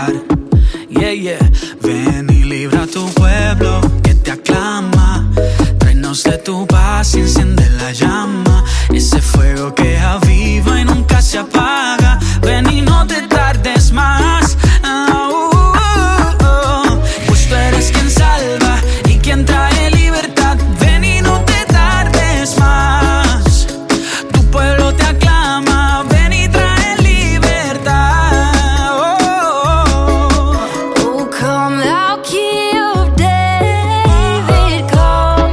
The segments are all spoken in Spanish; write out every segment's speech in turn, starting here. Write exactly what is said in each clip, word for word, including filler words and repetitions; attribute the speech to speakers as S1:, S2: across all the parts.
S1: salvar. Yeah, yeah. Ven y libra tu pueblo que te aclama. Tráenos de tu paz y enciende la llama. Ese fuego que aviva y nunca se apaga. Ven y no te tardes más. Oh, oh, oh. Pues tú eres quien salva y quien trae libertad. Ven y no te tardes más. Tu pueblo te aclama. Ven y trae libertad. Oh, oh, oh.
S2: Oh, come thou King of David, come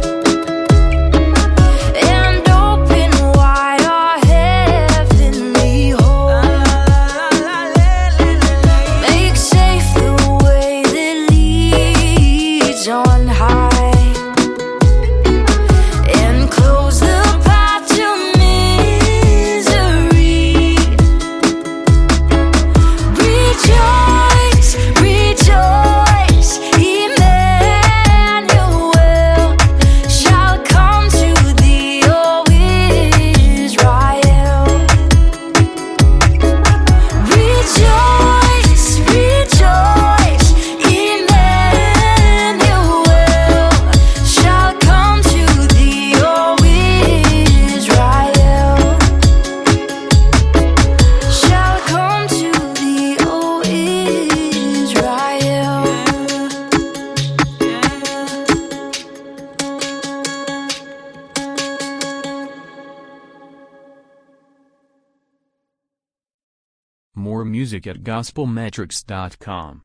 S2: and open wide our heavenly home. Make safe the way that leads on high, and close the path to misery. Rejoice, rejoice, Emmanuel shall come to thee, O Israel. Rejoice, rejoice, Emmanuel shall come to thee, O Israel. Shall come to thee, O Israel.
S3: More music at gospel metrics dot com.